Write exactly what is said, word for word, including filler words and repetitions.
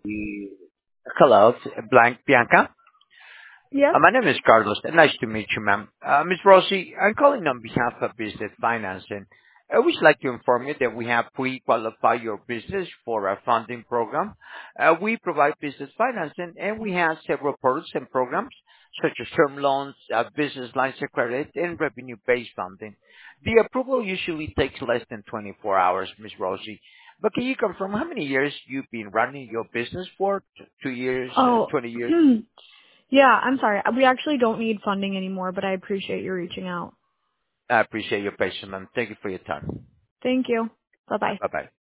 Hello, Blank Bianca. Yes. Uh, My name is Carlos. Nice to meet you, ma'am. Uh, Miss Rosie, I'm calling on behalf of Business Financing. I would like to inform you that we have pre-qualified your business for a funding program. Uh, We provide business financing, and we have several products and programs such as term loans, uh, business lines of credit, and revenue-based funding. The approval usually takes less than twenty-four hours, Miss Rosie. But can you confirm how many years you've been running your business for? T- Two years, uh, Oh, twenty years? hmm. Yeah, I'm sorry. We actually don't need funding anymore, but I appreciate you reaching out. I appreciate your patience, ma'am. Thank you for your time. Thank you. Bye-bye. Bye-bye.